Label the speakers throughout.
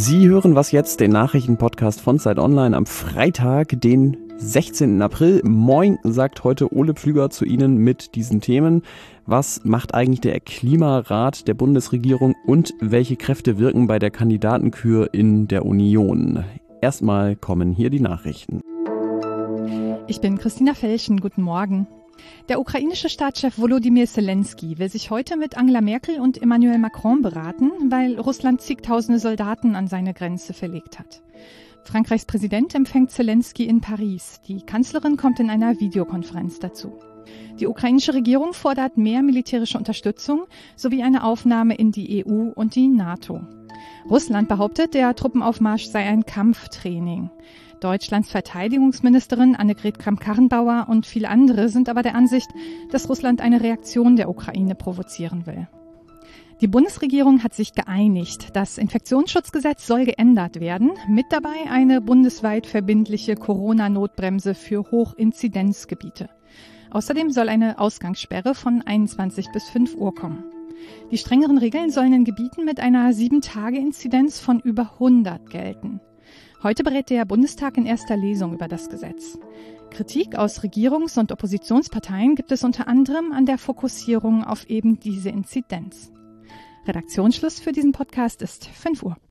Speaker 1: Sie hören was jetzt, den Nachrichtenpodcast von Zeit Online am Freitag, den 16. April. Moin, sagt heute Ole Pflüger zu Ihnen mit diesen Themen. Was macht eigentlich der Klimarat der Bundesregierung und welche Kräfte wirken bei der Kandidatenkür in der Union? Erstmal kommen hier die Nachrichten.
Speaker 2: Ich bin Christina Felschen, guten Morgen. Der ukrainische Staatschef Volodymyr Zelensky will sich heute mit Angela Merkel und Emmanuel Macron beraten, weil Russland zigtausende Soldaten an seine Grenze verlegt hat. Frankreichs Präsident empfängt Zelensky in Paris. Die Kanzlerin kommt in einer Videokonferenz dazu. Die ukrainische Regierung fordert mehr militärische Unterstützung sowie eine Aufnahme in die EU und die NATO. Russland behauptet, der Truppenaufmarsch sei ein Kampftraining. Deutschlands Verteidigungsministerin Annegret Kramp-Karrenbauer und viele andere sind aber der Ansicht, dass Russland eine Reaktion der Ukraine provozieren will. Die Bundesregierung hat sich geeinigt. Das Infektionsschutzgesetz soll geändert werden. Mit dabei eine bundesweit verbindliche Corona-Notbremse für Hochinzidenzgebiete. Außerdem soll eine Ausgangssperre von 21 bis 5 Uhr kommen. Die strengeren Regeln sollen in Gebieten mit einer 7-Tage-Inzidenz von über 100 gelten. Heute berät der Bundestag in erster Lesung über das Gesetz. Kritik aus Regierungs- und Oppositionsparteien gibt es unter anderem an der Fokussierung auf eben diese Inzidenz. Redaktionsschluss für diesen Podcast ist 5 Uhr.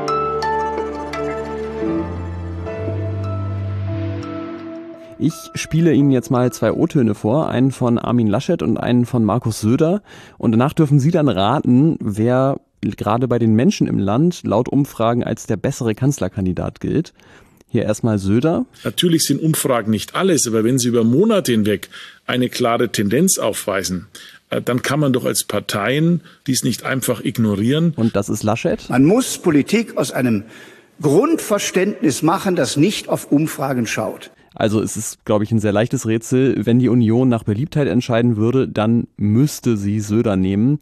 Speaker 1: Ich spiele Ihnen jetzt mal 2 O-Töne vor, einen von Armin Laschet und einen von Markus Söder. Und danach dürfen Sie dann raten, wer gerade bei den Menschen im Land laut Umfragen als der bessere Kanzlerkandidat gilt. Hier erstmal Söder.
Speaker 3: Natürlich sind Umfragen nicht alles, aber wenn sie über Monate hinweg eine klare Tendenz aufweisen, dann kann man doch als Parteien dies nicht einfach ignorieren.
Speaker 1: Und das ist Laschet.
Speaker 4: Man muss Politik aus einem Grundverständnis machen, das nicht auf Umfragen schaut.
Speaker 1: Also es ist, glaube ich, ein sehr leichtes Rätsel. Wenn die Union nach Beliebtheit entscheiden würde, dann müsste sie Söder nehmen.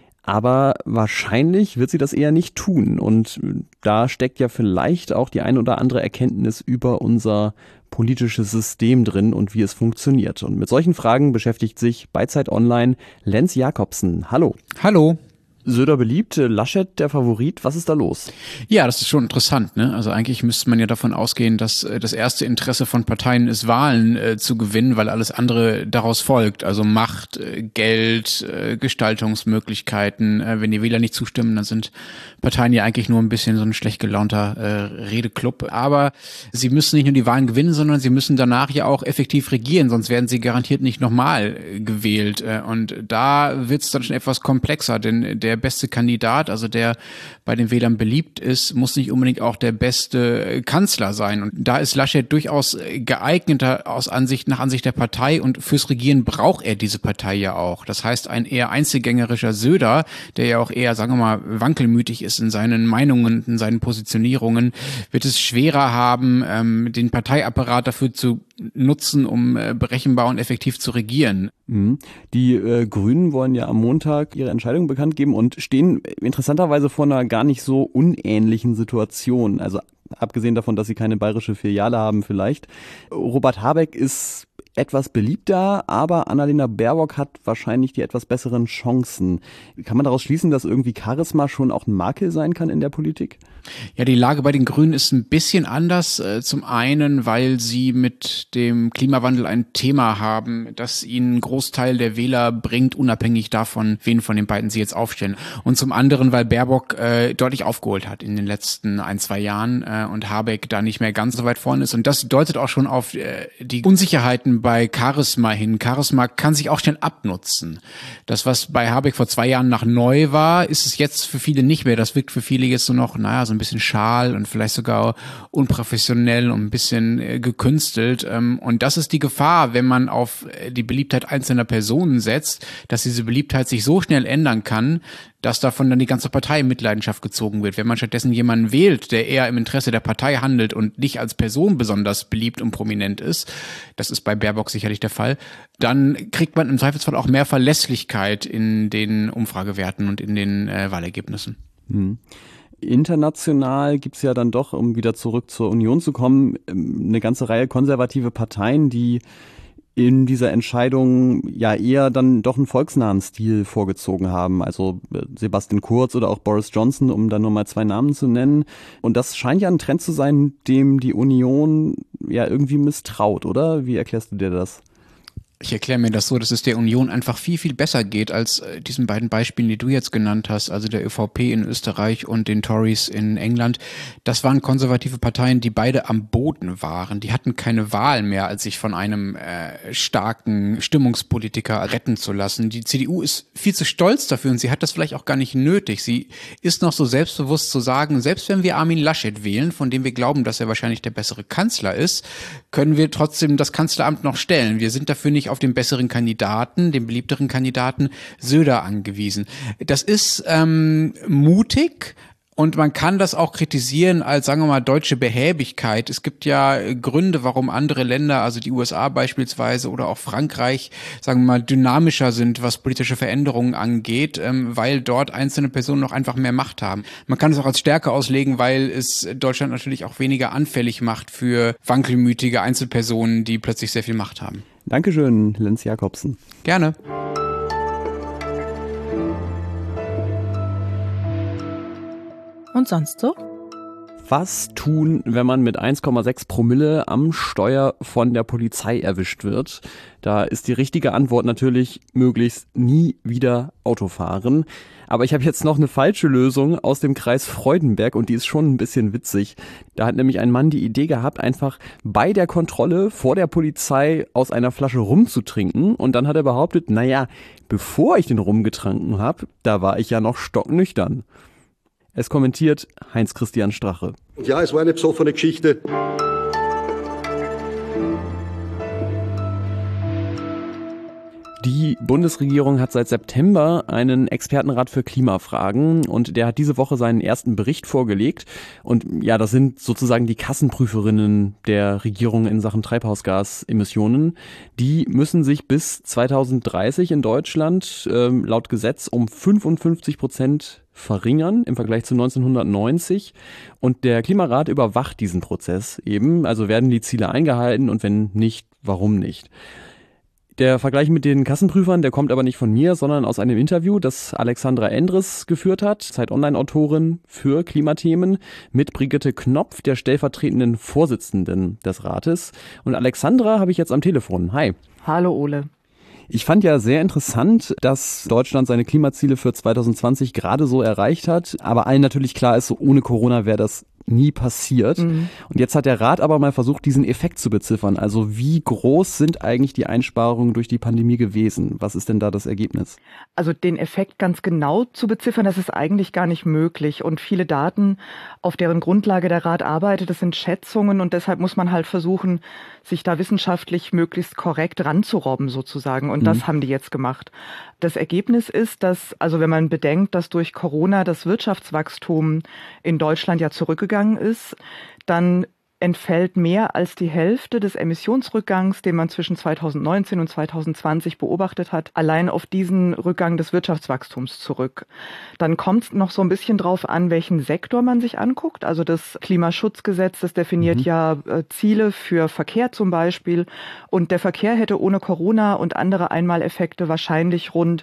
Speaker 1: Aber wahrscheinlich wird sie das eher nicht tun. Und da steckt ja vielleicht auch die ein oder andere Erkenntnis über unser politisches System drin und wie es funktioniert. Und mit solchen Fragen beschäftigt sich bei Zeit Online Lenz Jakobsen. Hallo.
Speaker 5: Hallo.
Speaker 1: Söder beliebt, Laschet der Favorit. Was ist da los?
Speaker 5: Ja, das ist schon interessant, ne? Also eigentlich müsste man ja davon ausgehen, dass das erste Interesse von Parteien ist, Wahlen zu gewinnen, weil alles andere daraus folgt. Also Macht, Geld, Gestaltungsmöglichkeiten. Wenn die Wähler nicht zustimmen, dann sind Parteien ja eigentlich nur ein bisschen so ein schlecht gelaunter Redeclub. Aber sie müssen nicht nur die Wahlen gewinnen, sondern sie müssen danach ja auch effektiv regieren, sonst werden sie garantiert nicht nochmal gewählt. Und da wird es dann schon etwas komplexer, denn der beste Kandidat, also der bei den Wählern beliebt ist, muss nicht unbedingt auch der beste Kanzler sein. Und da ist Laschet durchaus geeigneter nach Ansicht der Partei, und fürs Regieren braucht er diese Partei ja auch. Das heißt, ein eher einzelgängerischer Söder, der ja auch eher, sagen wir mal, wankelmütig ist in seinen Meinungen, in seinen Positionierungen, wird es schwerer haben, den Parteiapparat dafür zu nutzen, um berechenbar und effektiv zu regieren.
Speaker 1: Die Grünen wollen ja am Montag ihre Entscheidung bekannt geben und stehen interessanterweise vor einer gar nicht so unähnlichen Situation. Also abgesehen davon, dass sie keine bayerische Filiale haben vielleicht. Robert Habeck ist etwas beliebter, aber Annalena Baerbock hat wahrscheinlich die etwas besseren Chancen. Kann man daraus schließen, dass irgendwie Charisma schon auch ein Makel sein kann in der Politik?
Speaker 5: Ja, die Lage bei den Grünen ist ein bisschen anders. Zum einen, weil sie mit dem Klimawandel ein Thema haben, das ihnen einen Großteil der Wähler bringt, unabhängig davon, wen von den beiden sie jetzt aufstellen. Und zum anderen, weil Baerbock deutlich aufgeholt hat in den letzten 1-2 Jahren und Habeck da nicht mehr ganz so weit vorne ist. Und das deutet auch schon auf die Unsicherheiten bei Charisma hin. Charisma kann sich auch schnell abnutzen. Das, was bei Habeck vor 2 Jahren noch neu war, ist es jetzt für viele nicht mehr. Das wirkt für viele jetzt so noch, so ein bisschen schal und vielleicht sogar unprofessionell und ein bisschen gekünstelt. Und das ist die Gefahr, wenn man auf die Beliebtheit einzelner Personen setzt, dass diese Beliebtheit sich so schnell ändern kann, dass davon dann die ganze Partei in Mitleidenschaft gezogen wird. Wenn man stattdessen jemanden wählt, der eher im Interesse der Partei handelt und nicht als Person besonders beliebt und prominent ist, das ist bei Baerbock sicherlich der Fall, dann kriegt man im Zweifelsfall auch mehr Verlässlichkeit in den Umfragewerten und in den Wahlergebnissen.
Speaker 1: International gibt's ja dann doch, um wieder zurück zur Union zu kommen, eine ganze Reihe konservative Parteien, die in dieser Entscheidung ja eher dann doch einen volksnahen Stil vorgezogen haben. Also Sebastian Kurz oder auch Boris Johnson, um da nur mal 2 Namen zu nennen. Und das scheint ja ein Trend zu sein, dem die Union ja irgendwie misstraut, oder? Wie erklärst du dir das?
Speaker 5: Ich erkläre mir das so, dass es der Union einfach viel, viel besser geht als diesen beiden Beispielen, die du jetzt genannt hast, also der ÖVP in Österreich und den Tories in England. Das waren konservative Parteien, die beide am Boden waren. Die hatten keine Wahl mehr, als sich von einem starken Stimmungspolitiker retten zu lassen. Die CDU ist viel zu stolz dafür und sie hat das vielleicht auch gar nicht nötig. Sie ist noch so selbstbewusst zu sagen, selbst wenn wir Armin Laschet wählen, von dem wir glauben, dass er wahrscheinlich der bessere Kanzler ist, können wir trotzdem das Kanzleramt noch stellen. Wir sind dafür nicht auf den besseren Kandidaten, den beliebteren Kandidaten Söder angewiesen. Das ist mutig. Und man kann das auch kritisieren als, sagen wir mal, deutsche Behäbigkeit. Es gibt ja Gründe, warum andere Länder, also die USA beispielsweise oder auch Frankreich, sagen wir mal, dynamischer sind, was politische Veränderungen angeht, weil dort einzelne Personen noch einfach mehr Macht haben. Man kann es auch als Stärke auslegen, weil es Deutschland natürlich auch weniger anfällig macht für wankelmütige Einzelpersonen, die plötzlich sehr viel Macht haben.
Speaker 1: Dankeschön, Lenz Jakobsen.
Speaker 5: Gerne.
Speaker 6: Und sonst so?
Speaker 1: Was tun, wenn man mit 1,6 Promille am Steuer von der Polizei erwischt wird? Da ist die richtige Antwort natürlich möglichst nie wieder Auto fahren. Aber ich habe jetzt noch eine falsche Lösung aus dem Kreis Freudenberg und die ist schon ein bisschen witzig. Da hat nämlich ein Mann die Idee gehabt, einfach bei der Kontrolle vor der Polizei aus einer Flasche Rum zu trinken. Und dann hat er behauptet, naja, bevor ich den Rum getrunken habe, da war ich ja noch stocknüchtern. Es kommentiert Heinz-Christian Strache.
Speaker 7: Und ja, es war eine besoffene Geschichte.
Speaker 1: Die Bundesregierung hat seit September einen Expertenrat für Klimafragen und der hat diese Woche seinen ersten Bericht vorgelegt. Und ja, das sind sozusagen die Kassenprüferinnen der Regierung in Sachen Treibhausgasemissionen. Die müssen sich bis 2030 in Deutschland laut Gesetz um 55% verringern im Vergleich zu 1990 und der Klimarat überwacht diesen Prozess eben, also werden die Ziele eingehalten und wenn nicht, warum nicht? Der Vergleich mit den Kassenprüfern, der kommt aber nicht von mir, sondern aus einem Interview, das Alexandra Endres geführt hat, Zeit-Online-Autorin für Klimathemen, mit Brigitte Knopf, der stellvertretenden Vorsitzenden des Rates. Und Alexandra habe ich jetzt am Telefon. Hi.
Speaker 6: Hallo Ole.
Speaker 1: Ich fand ja sehr interessant, dass Deutschland seine Klimaziele für 2020 gerade so erreicht hat. Aber allen natürlich klar ist, so ohne Corona wäre das nie passiert. Und jetzt hat der Rat aber mal versucht, diesen Effekt zu beziffern. Also wie groß sind eigentlich die Einsparungen durch die Pandemie gewesen? Was ist denn da das Ergebnis?
Speaker 6: Also den Effekt ganz genau zu beziffern, das ist eigentlich gar nicht möglich. Und viele Daten, auf deren Grundlage der Rat arbeitet, das sind Schätzungen und deshalb muss man halt versuchen, sich da wissenschaftlich möglichst korrekt ranzurobben sozusagen. Und das haben die jetzt gemacht. Das Ergebnis ist, dass, also wenn man bedenkt, dass durch Corona das Wirtschaftswachstum in Deutschland ja zurückgegangen ist, dann entfällt mehr als die Hälfte des Emissionsrückgangs, den man zwischen 2019 und 2020 beobachtet hat, allein auf diesen Rückgang des Wirtschaftswachstums zurück. Dann kommt es noch so ein bisschen drauf an, welchen Sektor man sich anguckt. Also das Klimaschutzgesetz, das definiert ja Ziele für Verkehr zum Beispiel. Und der Verkehr hätte ohne Corona und andere Einmaleffekte wahrscheinlich rund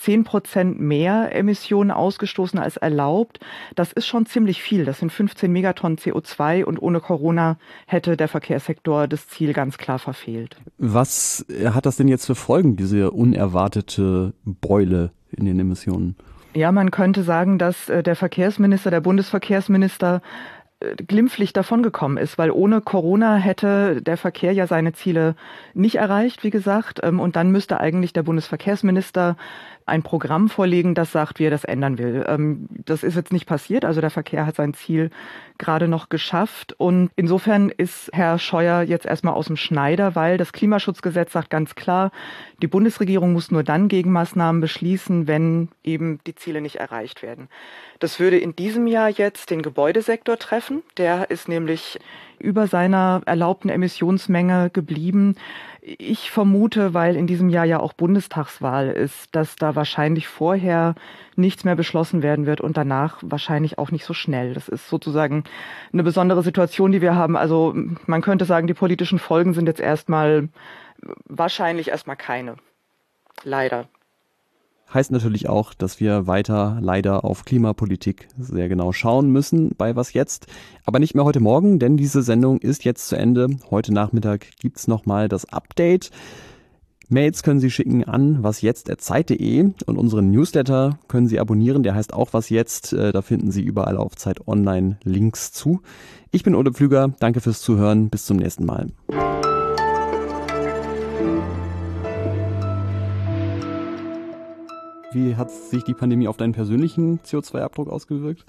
Speaker 6: 10% mehr Emissionen ausgestoßen als erlaubt. Das ist schon ziemlich viel. Das sind 15 Megatonnen CO2 und ohne Corona hätte der Verkehrssektor das Ziel ganz klar verfehlt.
Speaker 1: Was hat das denn jetzt für Folgen, diese unerwartete Beule in den Emissionen?
Speaker 6: Ja, man könnte sagen, dass der Verkehrsminister, der Bundesverkehrsminister, glimpflich davongekommen ist, weil ohne Corona hätte der Verkehr ja seine Ziele nicht erreicht, wie gesagt. Und dann müsste eigentlich der Bundesverkehrsminister ein Programm vorlegen, das sagt, wie er das ändern will. Das ist jetzt nicht passiert. Also der Verkehr hat sein Ziel gerade noch geschafft. Und insofern ist Herr Scheuer jetzt erstmal aus dem Schneider, weil das Klimaschutzgesetz sagt ganz klar, die Bundesregierung muss nur dann Gegenmaßnahmen beschließen, wenn eben die Ziele nicht erreicht werden. Das würde in diesem Jahr jetzt den Gebäudesektor treffen. Der ist nämlich über seiner erlaubten Emissionsmenge geblieben. Ich vermute, weil in diesem Jahr ja auch Bundestagswahl ist, dass da wahrscheinlich vorher nichts mehr beschlossen werden wird und danach wahrscheinlich auch nicht so schnell. Das ist sozusagen eine besondere Situation, die wir haben. Also man könnte sagen, die politischen Folgen sind jetzt erstmal wahrscheinlich erstmal keine. Leider.
Speaker 1: Heißt natürlich auch, dass wir weiter leider auf Klimapolitik sehr genau schauen müssen bei Was Jetzt. Aber nicht mehr heute Morgen, denn diese Sendung ist jetzt zu Ende. Heute Nachmittag gibt's nochmal das Update. Mails können Sie schicken an wasjetzt@zeit.de und unseren Newsletter können Sie abonnieren. Der heißt auch Was Jetzt. Da finden Sie überall auf Zeit Online Links zu. Ich bin Ole Pflüger. Danke fürs Zuhören. Bis zum nächsten Mal. Wie hat sich die Pandemie auf deinen persönlichen CO2-Abdruck ausgewirkt?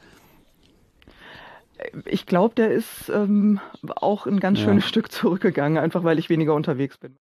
Speaker 6: Ich glaube, der ist auch ein ganz schönes Stück zurückgegangen, einfach weil ich weniger unterwegs bin.